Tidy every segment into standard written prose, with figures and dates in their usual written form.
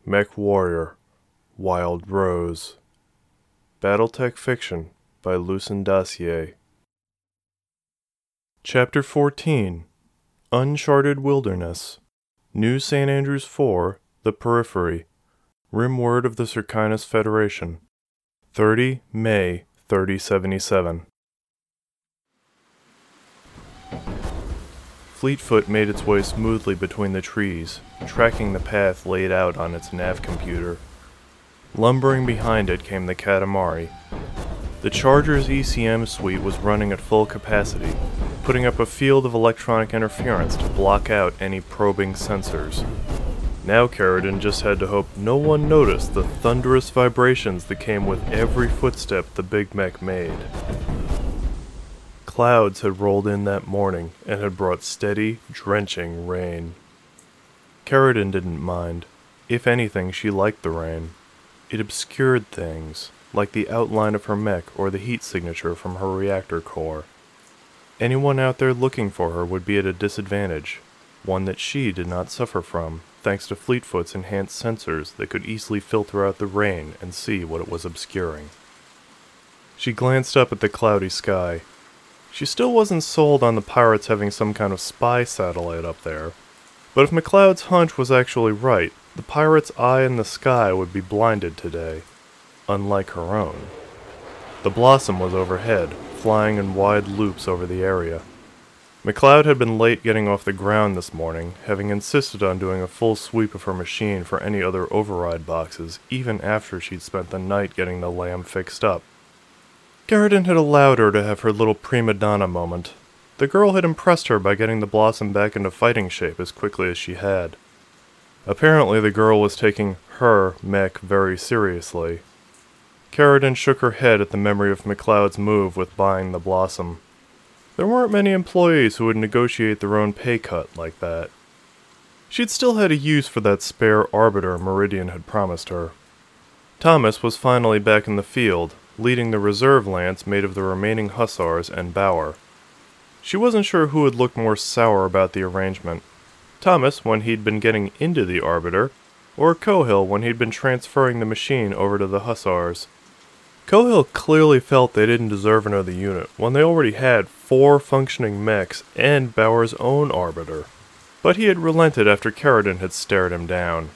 Mech Warrior, Wild Rose. Battletech Fiction by Lucien Dacier. Chapter 14. Uncharted Wilderness. New St. Andrews 4, The Periphery. Rimward of the Circinus Federation. 30 May 3077. Fleetfoot made its way smoothly between the trees, tracking the path laid out on its nav computer. Lumbering behind it came the Katamari. The Charger's ECM suite was running at full capacity, putting up a field of electronic interference to block out any probing sensors. Now Carradine just had to hope no one noticed the thunderous vibrations that came with every footstep the Big Mech made. Clouds had rolled in that morning and had brought steady, drenching rain. Carradine didn't mind. If anything, she liked the rain. It obscured things, like the outline of her mech or the heat signature from her reactor core. Anyone out there looking for her would be at a disadvantage, one that she did not suffer from, thanks to Fleetfoot's enhanced sensors that could easily filter out the rain and see what it was obscuring. She glanced up at the cloudy sky. She still wasn't sold on the pirates having some kind of spy satellite up there, but if McLeod's hunch was actually right, the pirate's eye in the sky would be blinded today, unlike her own. The Blossom was overhead, flying in wide loops over the area. McLeod had been late getting off the ground this morning, having insisted on doing a full sweep of her machine for any other override boxes, even after she'd spent the night getting the lamb fixed up. Carradine had allowed her to have her little prima donna moment. The girl had impressed her by getting the Blossom back into fighting shape as quickly as she had. Apparently the girl was taking her mech very seriously. Carradine shook her head at the memory of McLeod's move with buying the Blossom. There weren't many employees who would negotiate their own pay cut like that. She'd still had a use for that spare arbiter Meridian had promised her. Thomas was finally back in the field, leading the reserve lance made of the remaining hussars and Bauer. She wasn't sure who would look more sour about the arrangement, Thomas when he'd been getting into the arbiter, or Cohill when he'd been transferring the machine over to the hussars. Cohill clearly felt they didn't deserve another unit when they already had 4 functioning mechs and Bauer's own arbiter, but he had relented after Carradine had stared him down.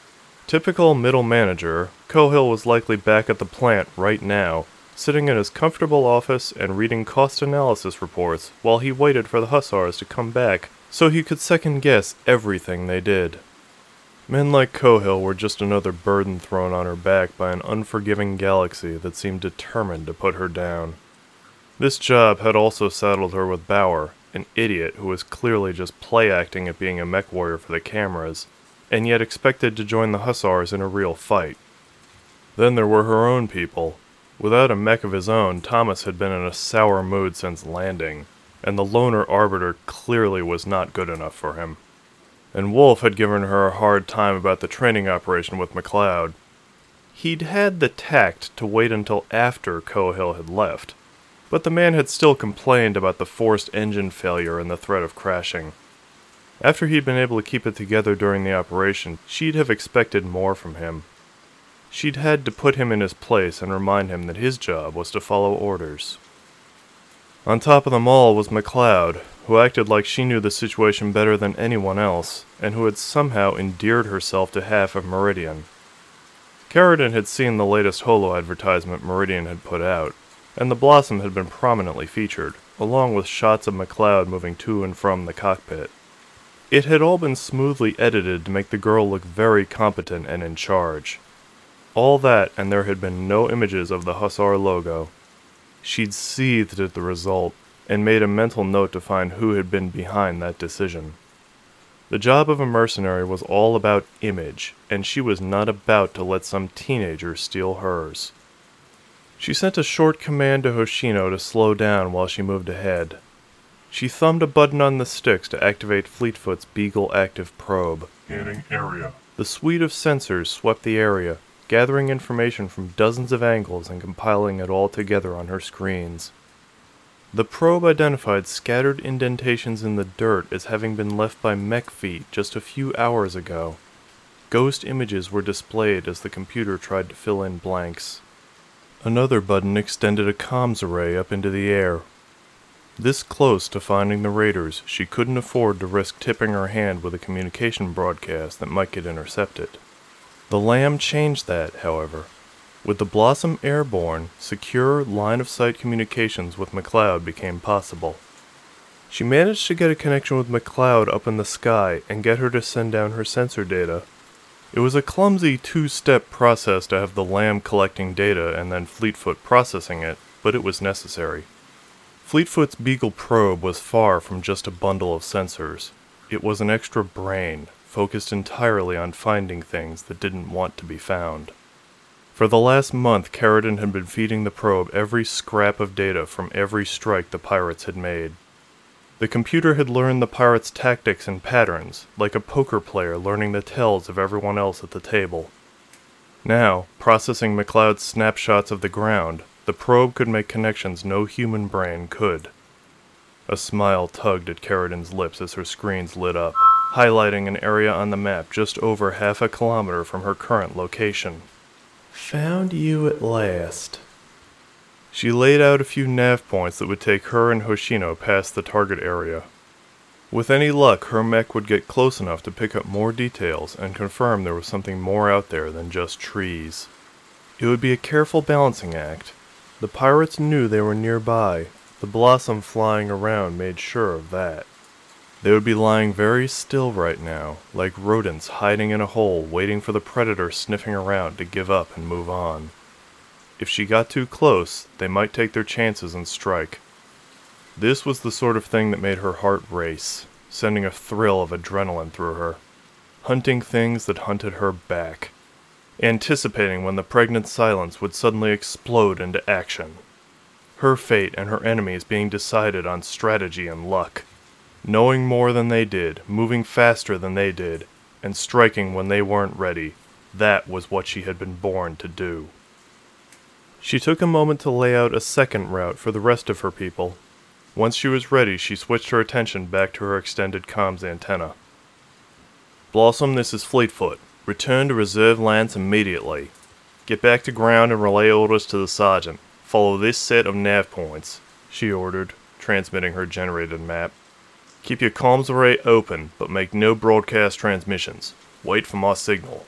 Typical middle manager, Cohill was likely back at the plant right now, sitting in his comfortable office and reading cost analysis reports while he waited for the hussars to come back so he could second-guess everything they did. Men like Cohill were just another burden thrown on her back by an unforgiving galaxy that seemed determined to put her down. This job had also saddled her with Bauer, an idiot who was clearly just play-acting at being a mech warrior for the cameras, and yet expected to join the hussars in a real fight. Then there were her own people. Without a mech of his own, Thomas had been in a sour mood since landing, and the loner arbiter clearly was not good enough for him. And Wolf had given her a hard time about the training operation with McLeod. He'd had the tact to wait until after Cohill had left, but the man had still complained about the forced engine failure and the threat of crashing. After he'd been able to keep it together during the operation, she'd have expected more from him. She'd had to put him in his place and remind him that his job was to follow orders. On top of them all was McLeod, who acted like she knew the situation better than anyone else, and who had somehow endeared herself to half of Meridian. Carradine had seen the latest holo advertisement Meridian had put out, and the Blossom had been prominently featured, along with shots of McLeod moving to and from the cockpit. It had all been smoothly edited to make the girl look very competent and in charge. All that, and there had been no images of the Hussar logo. She'd seethed at the result, and made a mental note to find who had been behind that decision. The job of a mercenary was all about image, and she was not about to let some teenager steal hers. She sent a short command to Hoshino to slow down while she moved ahead. She thumbed a button on the sticks to activate Fleetfoot's Beagle active probe. Scanning area. The suite of sensors swept the area, gathering information from dozens of angles and compiling it all together on her screens. The probe identified scattered indentations in the dirt as having been left by mech feet just a few hours ago. Ghost images were displayed as the computer tried to fill in blanks. Another button extended a comms array up into the air. This close to finding the raiders, she couldn't afford to risk tipping her hand with a communication broadcast that might get intercepted. The Lamb changed that, however. With the Blossom airborne, secure line-of-sight communications with McLeod became possible. She managed to get a connection with McLeod up in the sky and get her to send down her sensor data. It was a clumsy two-step process to have the Lamb collecting data and then Fleetfoot processing it, but it was necessary. Fleetfoot's Beagle probe was far from just a bundle of sensors. It was an extra brain, focused entirely on finding things that didn't want to be found. For the last month, Carradine had been feeding the probe every scrap of data from every strike the pirates had made. The computer had learned the pirates' tactics and patterns, like a poker player learning the tells of everyone else at the table. Now, processing McLeod's snapshots of the ground, the probe could make connections no human brain could. A smile tugged at Carradine's lips as her screens lit up, highlighting an area on the map just over half a kilometer from her current location. "Found you at last." She laid out a few nav points that would take her and Hoshino past the target area. With any luck, her mech would get close enough to pick up more details and confirm there was something more out there than just trees. It would be a careful balancing act. The pirates knew they were nearby. The Blossom flying around made sure of that. They would be lying very still right now, like rodents hiding in a hole waiting for the predator sniffing around to give up and move on. If she got too close, they might take their chances and strike. This was the sort of thing that made her heart race, sending a thrill of adrenaline through her. Hunting things that hunted her back. Anticipating when the pregnant silence would suddenly explode into action. Her fate and her enemies being decided on strategy and luck. Knowing more than they did, moving faster than they did, and striking when they weren't ready, that was what she had been born to do. She took a moment to lay out a second route for the rest of her people. Once she was ready, she switched her attention back to her extended comms antenna. "Blossom, this is Fleetfoot. Return to reserve lance immediately. Get back to ground and relay orders to the sergeant. Follow this set of nav points," she ordered, transmitting her generated map. "Keep your comms array open, but make no broadcast transmissions. Wait for my signal."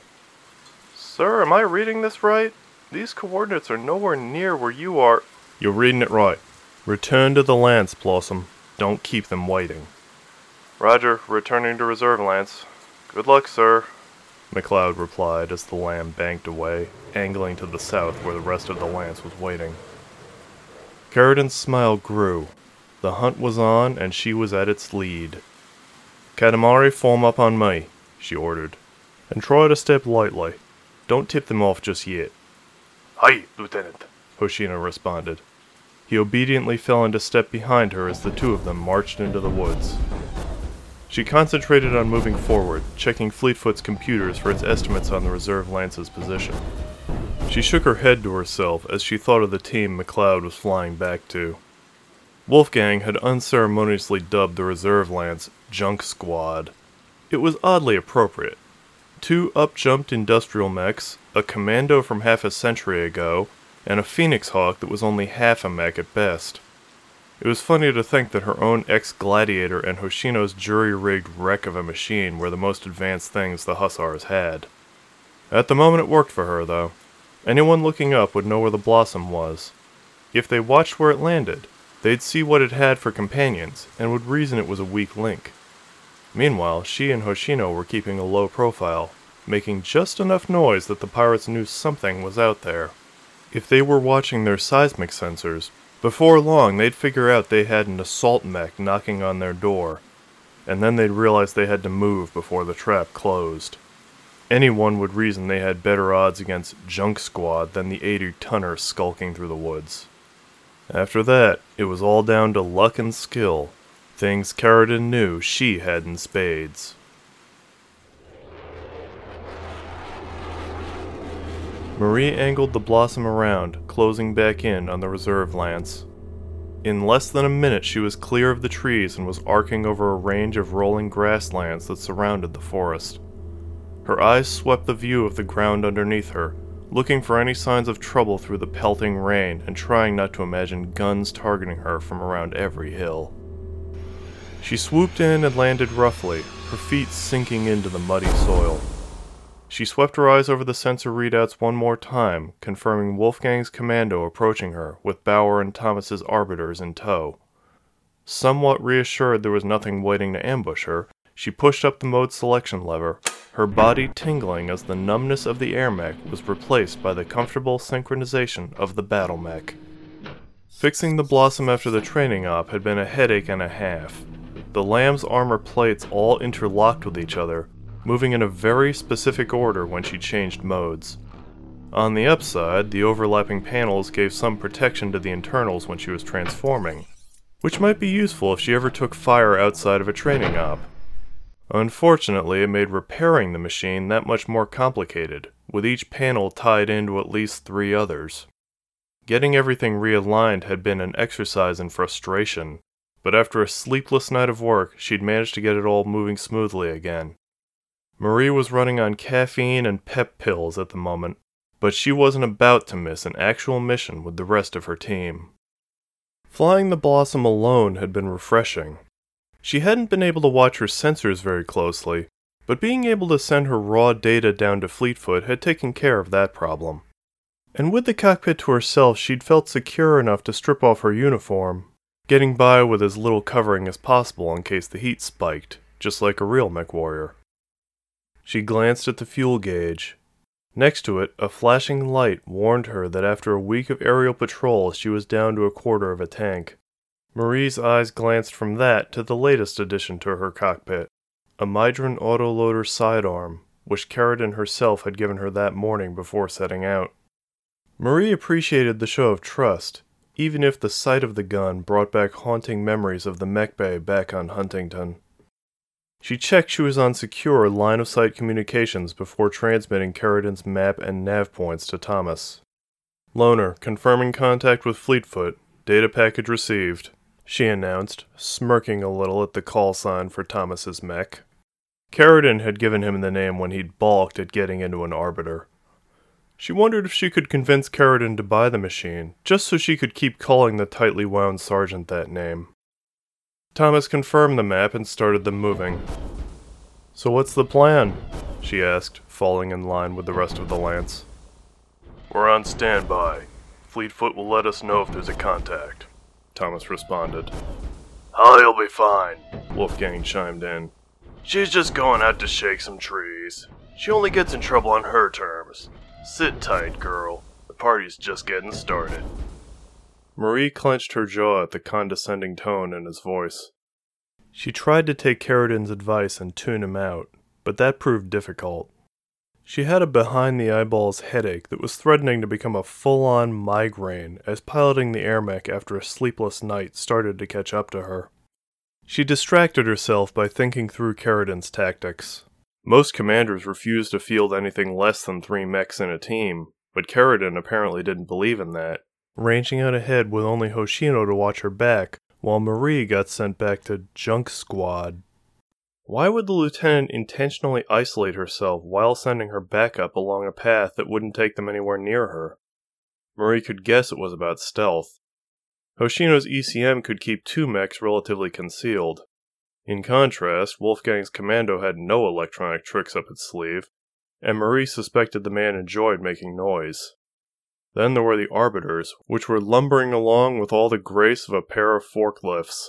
"Sir, am I reading this right? These coordinates are nowhere near where you are." "You're reading it right. Return to the lance, Blossom. Don't keep them waiting." "Roger, returning to reserve lance. Good luck, sir," McLeod replied as the Lamb banked away, angling to the south where the rest of the lance was waiting. Carradine's smile grew. The hunt was on, and she was at its lead. "Katamari, form up on me," she ordered. "And try to step lightly. Don't tip them off just yet." "Aye, Lieutenant," Hoshino responded. He obediently fell into step behind her as the two of them marched into the woods. She concentrated on moving forward, checking Fleetfoot's computers for its estimates on the reserve lance's position. She shook her head to herself as she thought of the team McLeod was flying back to. Wolfgang had unceremoniously dubbed the reserve lance Junk Squad. It was oddly appropriate. 2 up-jumped industrial mechs, a commando from half a century ago, and a Phoenix Hawk that was only half a mech at best. It was funny to think that her own ex-Gladiator and Hoshino's jury-rigged wreck of a machine were the most advanced things the Hussars had. At the moment it worked for her, though. Anyone looking up would know where the Blossom was. If they watched where it landed, they'd see what it had for companions, and would reason it was a weak link. Meanwhile, she and Hoshino were keeping a low profile, making just enough noise that the pirates knew something was out there. If they were watching their seismic sensors, before long they'd figure out they had an assault mech knocking on their door, and then they'd realize they had to move before the trap closed. Anyone would reason they had better odds against Junk Squad than the 80-tonner skulking through the woods. After that, it was all down to luck and skill, things Carradine knew she had in spades. Marie angled the Blossom around, closing back in on the reserve lance. In less than a minute she was clear of the trees and was arcing over a range of rolling grasslands that surrounded the forest. Her eyes swept the view of the ground underneath her, looking for any signs of trouble through the pelting rain and trying not to imagine guns targeting her from around every hill. She swooped in and landed roughly, her feet sinking into the muddy soil. She swept her eyes over the sensor readouts one more time, confirming Wolfgang's commando approaching her, with Bauer and Thomas's arbiters in tow. Somewhat reassured there was nothing waiting to ambush her, she pushed up the mode selection lever, her body tingling as the numbness of the air mech was replaced by the comfortable synchronization of the battle mech. Fixing the Blossom after the training op had been a headache and a half. The Lamb's armor plates all interlocked with each other, moving in a very specific order when she changed modes. On the upside, the overlapping panels gave some protection to the internals when she was transforming, which might be useful if she ever took fire outside of a training op. Unfortunately, it made repairing the machine that much more complicated, with each panel tied into at least 3 others. Getting everything realigned had been an exercise in frustration, but after a sleepless night of work, she'd managed to get it all moving smoothly again. Marie was running on caffeine and pep pills at the moment, but she wasn't about to miss an actual mission with the rest of her team. Flying the Blossom alone had been refreshing. She hadn't been able to watch her sensors very closely, but being able to send her raw data down to Fleetfoot had taken care of that problem. And with the cockpit to herself, she'd felt secure enough to strip off her uniform, getting by with as little covering as possible in case the heat spiked, just like a real MechWarrior. She glanced at the fuel gauge. Next to it, a flashing light warned her that after a week of aerial patrol, she was down to a quarter of a tank. Marie's eyes glanced from that to the latest addition to her cockpit, a Mydron autoloader sidearm, which Carradine herself had given her that morning before setting out. Marie appreciated the show of trust, even if the sight of the gun brought back haunting memories of the mech bay back on Huntington. She checked she was on secure line-of-sight communications before transmitting Carradine's map and nav points to Thomas. Loner, confirming contact with Fleetfoot. Data package received, she announced, smirking a little at the call sign for Thomas's mech. Carradine had given him the name when he'd balked at getting into an arbiter. She wondered if she could convince Carradine to buy the machine, just so she could keep calling the tightly wound sergeant that name. Thomas confirmed the map and started them moving. "So what's the plan?" she asked, falling in line with the rest of the Lance. "We're on standby. Fleetfoot will let us know if there's a contact," Thomas responded. "Holly'll be fine," Wolfgang chimed in. "She's just going out to shake some trees. She only gets in trouble on her terms. Sit tight, girl. The party's just getting started." Marie clenched her jaw at the condescending tone in his voice. She tried to take Carradine's advice and tune him out, but that proved difficult. She had a behind-the-eyeballs headache that was threatening to become a full-on migraine as piloting the air mech after a sleepless night started to catch up to her. She distracted herself by thinking through Carradine's tactics. Most commanders refused to field anything less than 3 mechs in a team, but Carradine apparently didn't believe in that, ranging out ahead with only Hoshino to watch her back, while Marie got sent back to Junk Squad. Why would the lieutenant intentionally isolate herself while sending her backup along a path that wouldn't take them anywhere near her? Marie could guess it was about stealth. Hoshino's ECM could keep 2 mechs relatively concealed. In contrast, Wolfgang's commando had no electronic tricks up its sleeve, and Marie suspected the man enjoyed making noise. Then there were the arbiters, which were lumbering along with all the grace of a pair of forklifts.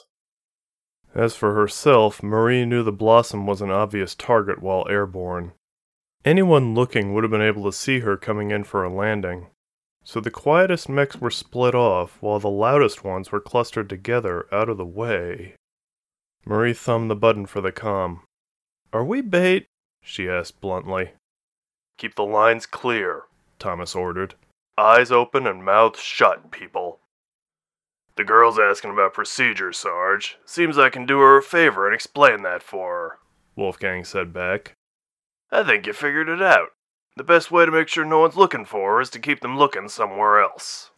As for herself, Marie knew the Blossom was an obvious target while airborne. Anyone looking would have been able to see her coming in for a landing. So the quietest mechs were split off, while the loudest ones were clustered together out of the way. Marie thumbed the button for the comm. "Are we bait?" she asked bluntly. "Keep the lines clear," Thomas ordered. "Eyes open and mouths shut, people." "The girl's asking about procedure, Sarge. Seems I can do her a favor and explain that for her," Wolfgang said back. "I think you figured it out. The best way to make sure no one's looking for her is to keep them looking somewhere else."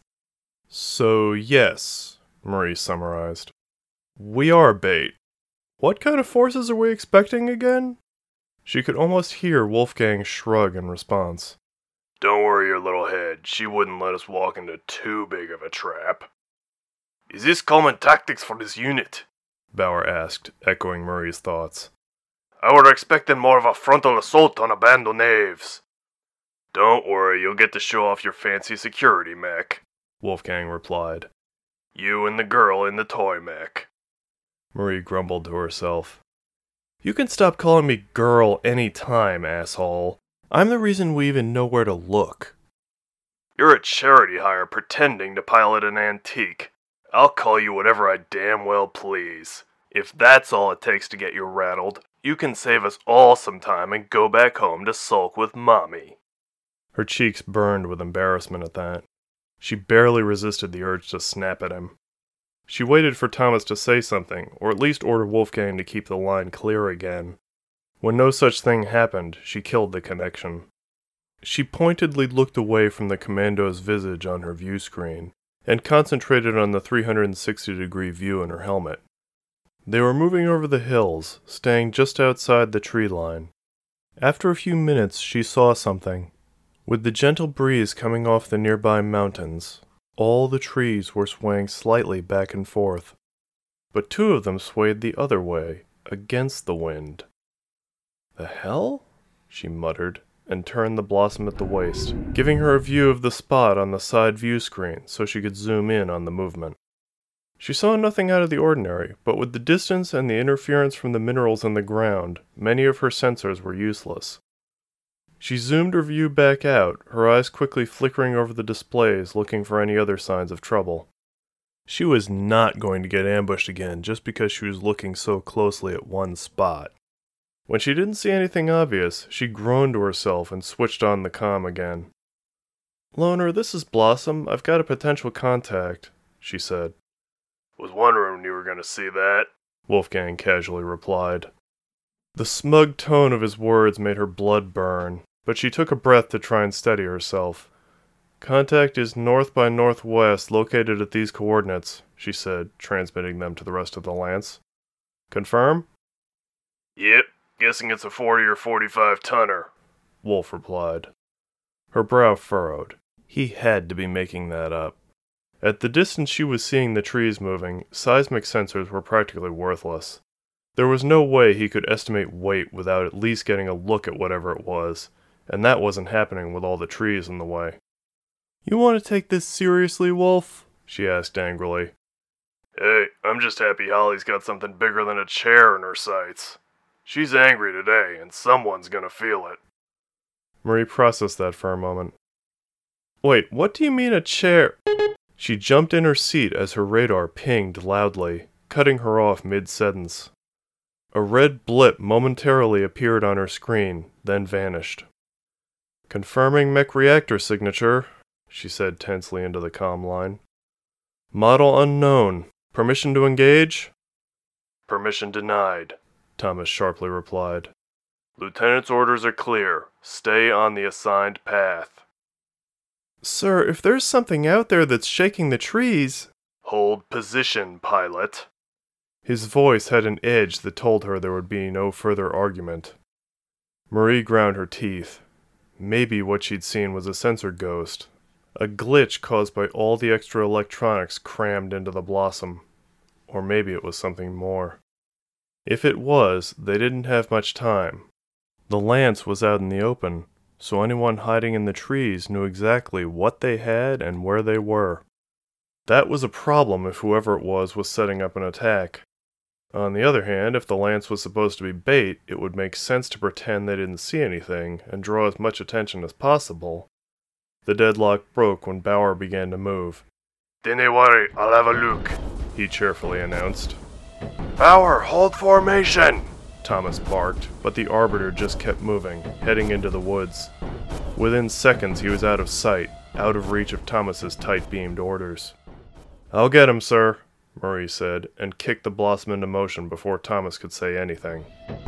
"So yes," Marie summarized. "We are bait. What kind of forces are we expecting again?" She could almost hear Wolfgang shrug in response. Don't worry your little head, she wouldn't let us walk into too big of a trap. Is this common tactics for this unit? Bauer asked, echoing Murray's thoughts. I were expecting more of a frontal assault on a band of knaves. Don't worry, you'll get to show off your fancy security mech, Wolfgang replied. You and the girl in the toy mech. Marie grumbled to herself. You can stop calling me girl any time, asshole. I'm the reason we even know where to look. You're a charity hire pretending to pilot an antique. I'll call you whatever I damn well please. If that's all it takes to get you rattled, you can save us all some time and go back home to sulk with Mommy. Her cheeks burned with embarrassment at that. She barely resisted the urge to snap at him. She waited for Thomas to say something, or at least order Wolfgang to keep the line clear again. When no such thing happened, she killed the connection. She pointedly looked away from the commando's visage on her view screen, and concentrated on the 360-degree view in her helmet. They were moving over the hills, staying just outside the tree line. After a few minutes, she saw something. With the gentle breeze coming off the nearby mountains, all the trees were swaying slightly back and forth, but two of them swayed the other way, against the wind. The hell? She muttered, and turned the blossom at the waist, giving her a view of the spot on the side view screen so she could zoom in on the movement. She saw nothing out of the ordinary, but with the distance and the interference from the minerals in the ground, many of her sensors were useless. She zoomed her view back out, her eyes quickly flickering over the displays looking for any other signs of trouble. She was not going to get ambushed again just because she was looking so closely at one spot. When she didn't see anything obvious, she groaned to herself and switched on the comm again. "Loner, this is Blossom. I've got a potential contact," she said. Was wondering when you were going to see that, Wolfgang casually replied. The smug tone of his words made her blood burn, but she took a breath to try and steady herself. "Contact is north by northwest, located at these coordinates," she said, transmitting them to the rest of the Lance. "Confirm?" Yep, guessing it's a 40 or 45 tonner, Wolf replied. Her brow furrowed. He had to be making that up. At the distance she was seeing the trees moving, seismic sensors were practically worthless. There was no way he could estimate weight without at least getting a look at whatever it was, and that wasn't happening with all the trees in the way. "You want to take this seriously, Wolf?" she asked angrily. Hey, I'm just happy Holly's got something bigger than a chair in her sights. She's angry today, and someone's gonna feel it. Marie processed that for a moment. "Wait, what do you mean a chair?" She jumped in her seat as her radar pinged loudly, cutting her off mid-sentence. A red blip momentarily appeared on her screen, then vanished. "Confirming mech reactor signature," she said tensely into the comm line. "Model unknown. Permission to engage?" Permission denied, Thomas sharply replied. Lieutenant's orders are clear. Stay on the assigned path. "Sir, if there's something out there that's shaking the trees—" Hold position, pilot. His voice had an edge that told her there would be no further argument. Marie ground her teeth. Maybe what she'd seen was a sensor ghost, a glitch caused by all the extra electronics crammed into the Blossom. Or maybe it was something more. If it was, they didn't have much time. The Lance was out in the open, so anyone hiding in the trees knew exactly what they had and where they were. That was a problem if whoever it was setting up an attack. On the other hand, if the Lance was supposed to be bait, it would make sense to pretend they didn't see anything and draw as much attention as possible. The deadlock broke when Bauer began to move. Dinna worry, I'll have a look, he cheerfully announced. Bauer, hold formation! Thomas barked, but the Arbiter just kept moving, heading into the woods. Within seconds he was out of sight, out of reach of Thomas's tight-beamed orders. "I'll get him, sir," Marie said, and kicked the Blossom into motion before Thomas could say anything.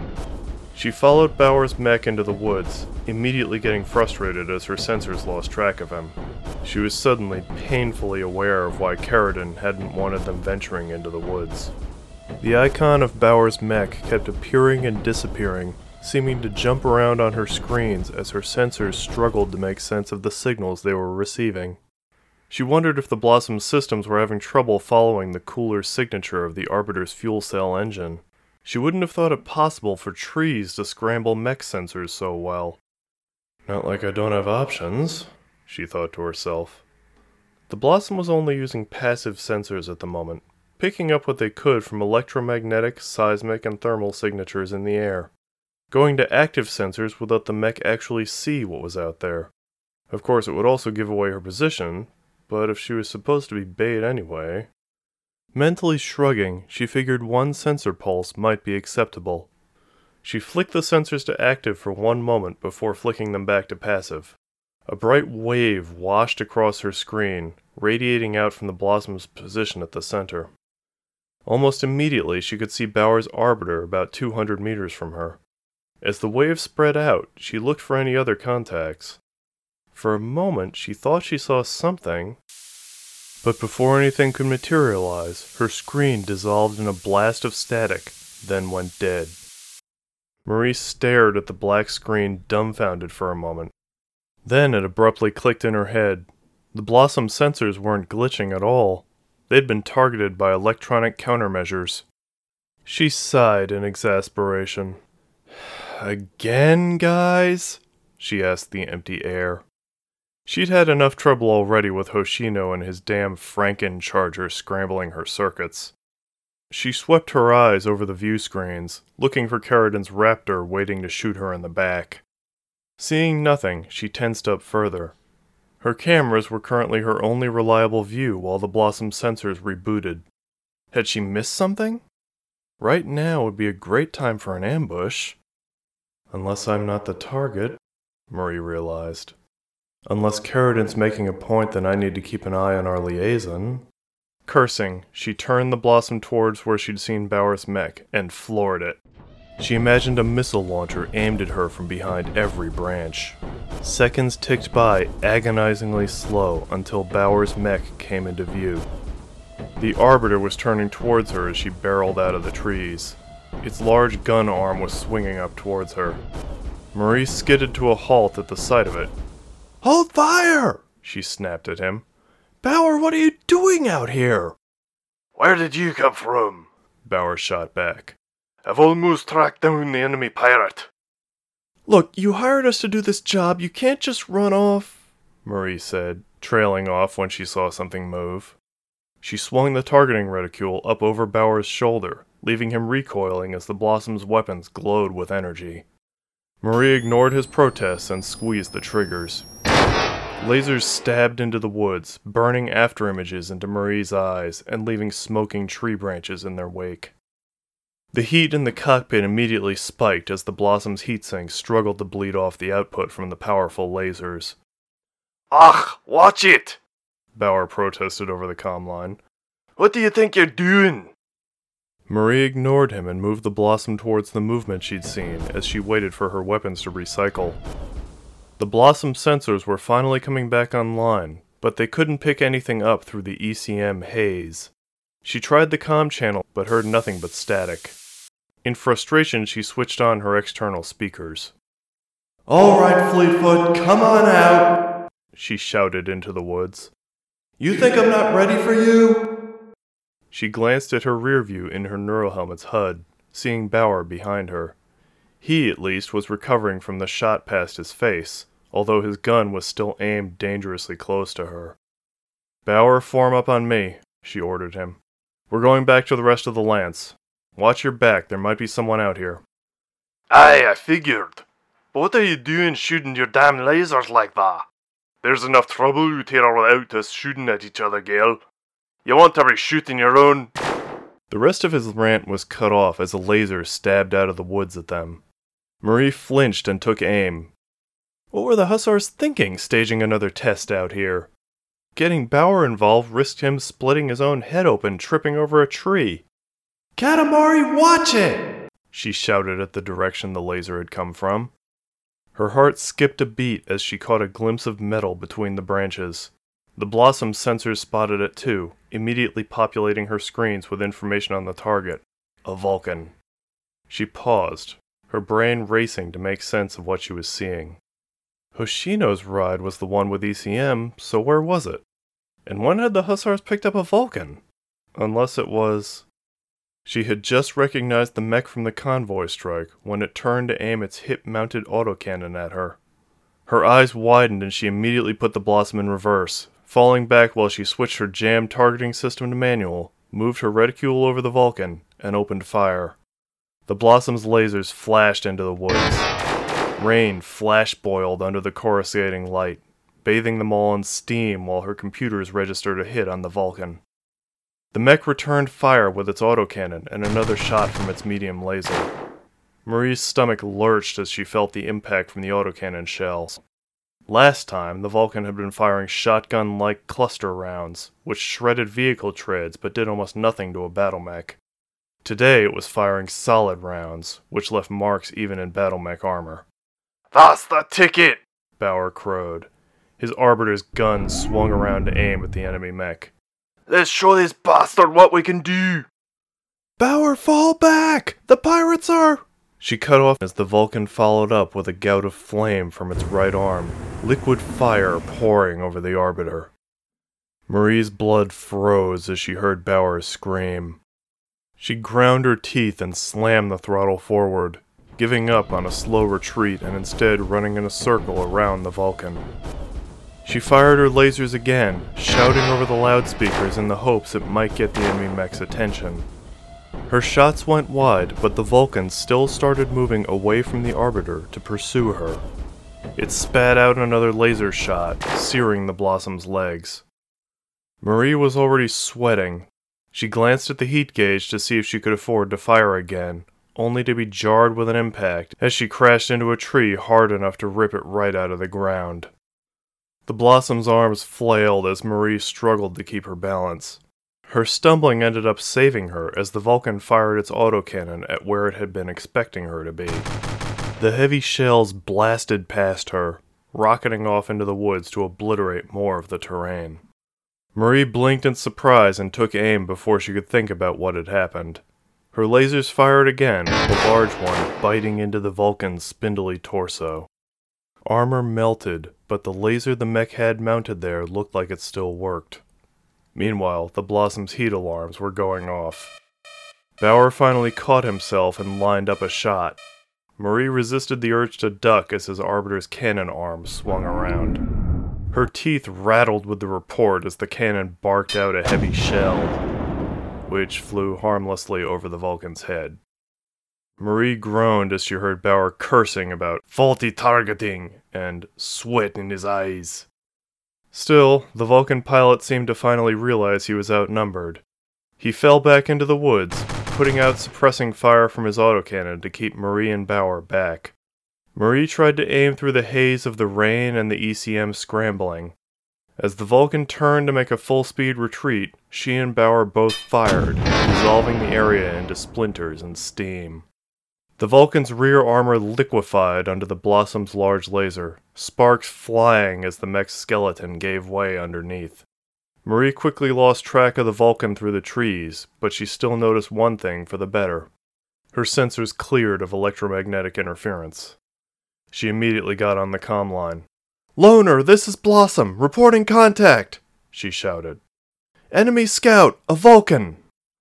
She followed Bauer's mech into the woods, immediately getting frustrated as her sensors lost track of him. She was suddenly painfully aware of why Carradine hadn't wanted them venturing into the woods. The icon of Bauer's mech kept appearing and disappearing, seeming to jump around on her screens as her sensors struggled to make sense of the signals they were receiving. She wondered if the Blossom's systems were having trouble following the cooler signature of the Arbiter's fuel cell engine. She wouldn't have thought it possible for trees to scramble mech sensors so well. Not like I don't have options, she thought to herself. The Blossom was only using passive sensors at the moment, picking up what they could from electromagnetic, seismic, and thermal signatures in the air. Going to active sensors would let the mech actually see what was out there. Of course, it would also give away her position, but if she was supposed to be bait anyway... Mentally shrugging, she figured one sensor pulse might be acceptable. She flicked the sensors to active for one moment before flicking them back to passive. A bright wave washed across her screen, radiating out from the Blossom's position at the center. Almost immediately, she could see Bauer's Arbiter about 200 meters from her. As the wave spread out, she looked for any other contacts. For a moment, she thought she saw something, but before anything could materialize, her screen dissolved in a blast of static, then went dead. Marie stared at the black screen dumbfounded for a moment. Then it abruptly clicked in her head. The Blossom sensors weren't glitching at all. They'd been targeted by electronic countermeasures. She sighed in exasperation. "Again, guys?" she asked the empty air. She'd had enough trouble already with Hoshino and his damn Franken-charger scrambling her circuits. She swept her eyes over the view screens, looking for Carradin's Raptor waiting to shoot her in the back. Seeing nothing, she tensed up further. Her cameras were currently her only reliable view while the Blossom sensors rebooted. Had she missed something? Right now would be a great time for an ambush. Unless I'm not the target, Marie realized. Unless Carradin's making a point that I need to keep an eye on our liaison. Cursing, she turned the Blossom towards where she'd seen Bauer's mech and floored it. She imagined a missile launcher aimed at her from behind every branch. Seconds ticked by, agonizingly slow, until Bauer's mech came into view. The Arbiter was turning towards her as she barreled out of the trees. Its large gun arm was swinging up towards her. Marie skidded to a halt at the sight of it. "Hold fire!" she snapped at him. "Bauer, what are you doing out here?" "Where did you come from?" Bauer shot back. "I've almost tracked down the enemy pirate." "Look, you hired us to do this job. You can't just run off," Marie said, trailing off when she saw something move. She swung the targeting reticule up over Bauer's shoulder, leaving him recoiling as the Blossom's weapons glowed with energy. Marie ignored his protests and squeezed the triggers. Lasers stabbed into the woods, burning afterimages into Marie's eyes and leaving smoking tree branches in their wake. The heat in the cockpit immediately spiked as the Blossom's heatsink struggled to bleed off the output from the powerful lasers. "Ach, watch it!" Bauer protested over the comm line. "What do you think you're doing?" Marie ignored him and moved the Blossom towards the movement she'd seen as she waited for her weapons to recycle. The Blossom sensors were finally coming back online, but they couldn't pick anything up through the ECM haze. She tried the comm channel, but heard nothing but static. In frustration, she switched on her external speakers. "All right, Fleetfoot, come on out!" she shouted into the woods. "You think I'm not ready for you?" She glanced at her rear view in her neurohelmet's HUD, seeing Bauer behind her. He, at least, was recovering from the shot past his face, although his gun was still aimed dangerously close to her. "Bauer, form up on me," she ordered him. "We're going back to the rest of the Lance. Watch your back, there might be someone out here." "Aye, I figured. But what are you doing shooting your damn lasers like that? There's enough trouble out here without us shooting at each other, Gale. You want to be shooting your own..." The rest of his rant was cut off as a laser stabbed out of the woods at them. Marie flinched and took aim. What were the Hussars thinking, staging another test out here? Getting Bauer involved risked him splitting his own head open, tripping over a tree. "Katamari, watch it!" she shouted at the direction the laser had come from. Her heart skipped a beat as she caught a glimpse of metal between the branches. The Blossom sensors spotted it too, immediately populating her screens with information on the target. A Vulcan. She paused, her brain racing to make sense of what she was seeing. Hoshino's ride was the one with ECM, so where was it? And when had the Hussars picked up a Vulcan? Unless it was... She had just recognized the mech from the convoy strike when it turned to aim its hip-mounted autocannon at her. Her eyes widened and she immediately put the Blossom in reverse, falling back while she switched her jammed targeting system to manual, moved her reticule over the Vulcan, and opened fire. The Blossom's lasers flashed into the woods. Rain flash-boiled under the coruscating light, bathing them all in steam while her computers registered a hit on the Vulcan. The mech returned fire with its autocannon and another shot from its medium laser. Marie's stomach lurched as she felt the impact from the autocannon shells. Last time, the Vulcan had been firing shotgun-like cluster rounds, which shredded vehicle treads but did almost nothing to a battle mech. Today it was firing solid rounds, which left marks even in battle mech armor. "That's the ticket!" Bauer crowed. His Arbiter's gun swung around to aim at the enemy mech. "Let's show this bastard what we can do!" "Bauer, fall back! The pirates are..." She cut off as the Vulcan followed up with a gout of flame from its right arm, liquid fire pouring over the Arbiter. Marie's blood froze as she heard Bauer scream. She ground her teeth and slammed the throttle forward, giving up on a slow retreat and instead running in a circle around the Vulcan. She fired her lasers again, shouting over the loudspeakers in the hopes it might get the enemy mech's attention. Her shots went wide, but the Vulcan still started moving away from the Arbiter to pursue her. It spat out another laser shot, searing the Blossom's legs. Marie was already sweating. She glanced at the heat gauge to see if she could afford to fire again, only to be jarred with an impact as she crashed into a tree hard enough to rip it right out of the ground. The Blossom's arms flailed as Marie struggled to keep her balance. Her stumbling ended up saving her as the Vulcan fired its autocannon at where it had been expecting her to be. The heavy shells blasted past her, rocketing off into the woods to obliterate more of the terrain. Marie blinked in surprise and took aim before she could think about what had happened. Her lasers fired again, the large one biting into the Vulcan's spindly torso. Armor melted, but the laser the mech had mounted there looked like it still worked. Meanwhile, the Blossom's heat alarms were going off. Bauer finally caught himself and lined up a shot. Marie resisted the urge to duck as his Arbiter's cannon arm swung around. Her teeth rattled with the report as the cannon barked out a heavy shell, which flew harmlessly over the Vulcan's head. Marie groaned as she heard Bauer cursing about faulty targeting and sweat in his eyes. Still, the Vulcan pilot seemed to finally realize he was outnumbered. He fell back into the woods, putting out suppressing fire from his autocannon to keep Marie and Bauer back. Marie tried to aim through the haze of the rain and the ECM scrambling. As the Vulcan turned to make a full-speed retreat, she and Bauer both fired, dissolving the area into splinters and steam. The Vulcan's rear armor liquefied under the Blossom's large laser, sparks flying as the mech's skeleton gave way underneath. Marie quickly lost track of the Vulcan through the trees, but she still noticed one thing for the better. Her sensors cleared of electromagnetic interference. She immediately got on the comm line. "Loner, this is Blossom, reporting contact," she shouted. "Enemy scout, a Vulcan!"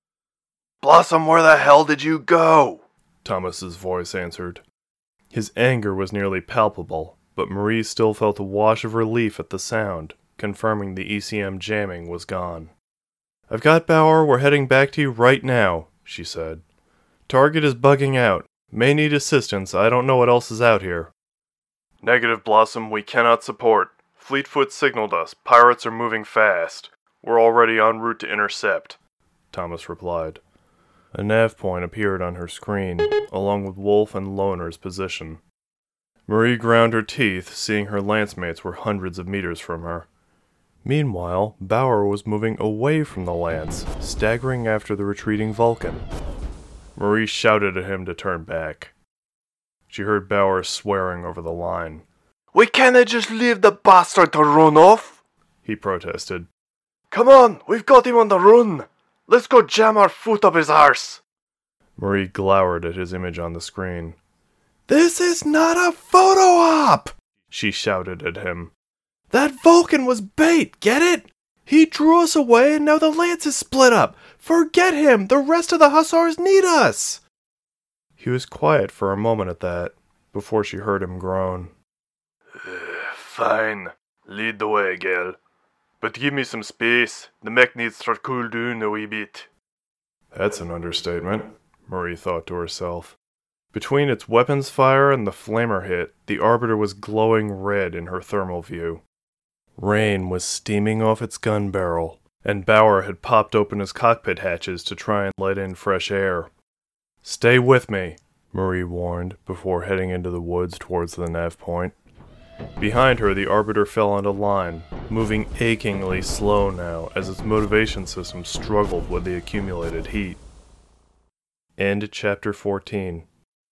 "Blossom, where the hell did you go?" Thomas's voice answered. His anger was nearly palpable, but Marie still felt a wash of relief at the sound, confirming the ECM jamming was gone. "I've got Bauer, we're heading back to you right now," she said. "Target is bugging out. May need assistance, I don't know what else is out here." "Negative, Blossom, we cannot support. Fleetfoot signaled us. Pirates are moving fast. We're already en route to intercept," Thomas replied. A nav point appeared on her screen, along with Wolf and Loner's position. Marie ground her teeth, seeing her lancemates were hundreds of meters from her. Meanwhile, Bauer was moving away from the lance, staggering after the retreating Vulcan. Marie shouted at him to turn back. She heard Bauer swearing over the line. "We can't just leave the bastard to run off," he protested. "Come on, we've got him on the run. Let's go jam our foot up his arse." Marie glowered at his image on the screen. "This is not a photo op!" she shouted at him. "That Vulcan was bait, get it? He drew us away and now the lance is split up. Forget him! The rest of the hussars need us!" He was quiet for a moment at that, before she heard him groan. Fine. Lead the way, gal. But give me some space. The mech needs to cool down a wee bit. That's an understatement, Marie thought to herself. Between its weapons fire and the flamer hit, the Arbiter was glowing red in her thermal view. Rain was steaming off its gun barrel, and Bauer had popped open his cockpit hatches to try and let in fresh air. "Stay with me," Marie warned, before heading into the woods towards the nav point. Behind her, the Arbiter fell onto line, moving achingly slow now as its motivation system struggled with the accumulated heat. End Chapter 14.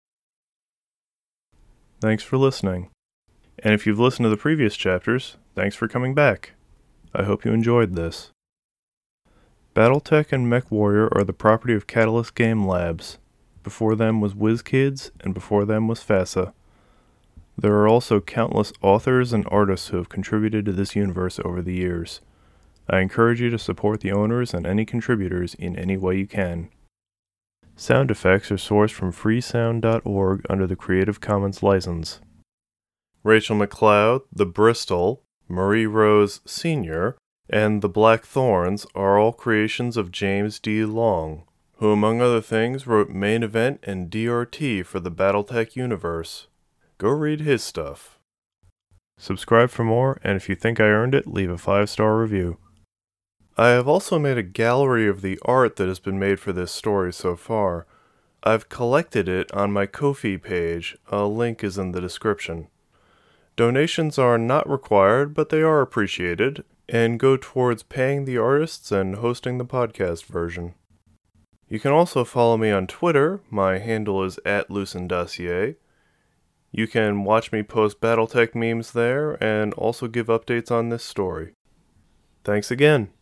Thanks for listening. And if you've listened to the previous chapters, thanks for coming back. I hope you enjoyed this. Battletech and MechWarrior are the property of Catalyst Game Labs. Before them was WizKids, and before them was FASA. There are also countless authors and artists who have contributed to this universe over the years. I encourage you to support the owners and any contributors in any way you can. Sound effects are sourced from freesound.org under the Creative Commons license. Rachel McLeod, The Bristol, Marie Rose Sr., and The Black Thorns are all creations of James D. Long, who among other things wrote Main Event and DRT for the Battletech universe. Go read his stuff. Subscribe for more, and if you think I earned it, leave a 5-star review. I have also made a gallery of the art that has been made for this story so far. I've collected it on my Ko-fi page. A link is in the description. Donations are not required, but they are appreciated, and go towards paying the artists and hosting the podcast version. You can also follow me on Twitter. My handle is @LucenDossier. You can watch me post Battletech memes there, and also give updates on this story. Thanks again.